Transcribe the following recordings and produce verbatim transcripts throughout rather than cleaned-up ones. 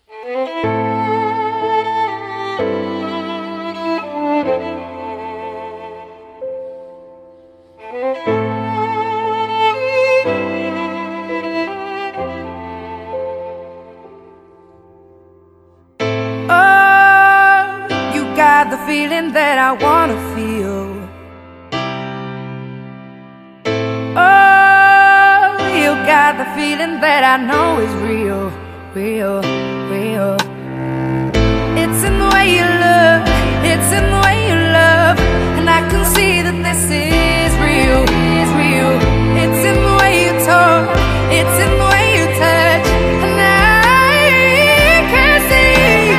The feeling that I wanna feel. Oh, you got the feeling that I know is real, real, real. It's in the way you look, it's in the way you love, and I can see that this is real, is real. It's in the way you talk, it's in the way you touch, and I can see.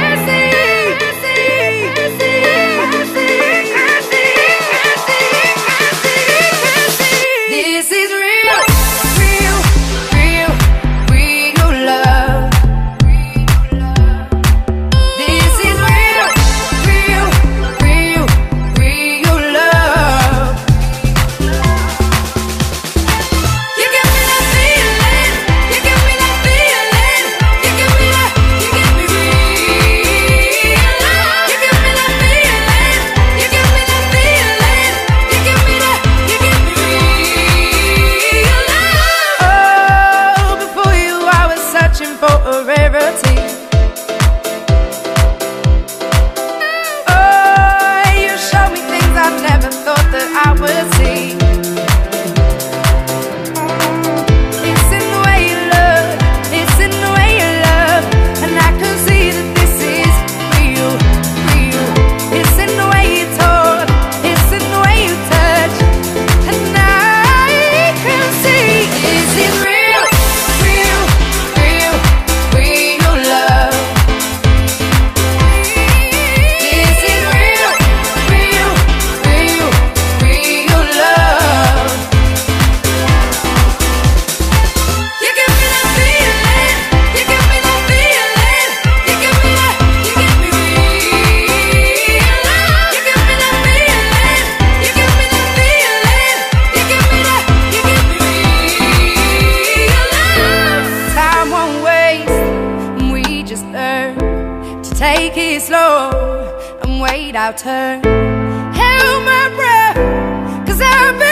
Take it slow and wait our turn. Held my breath, 'cause I've been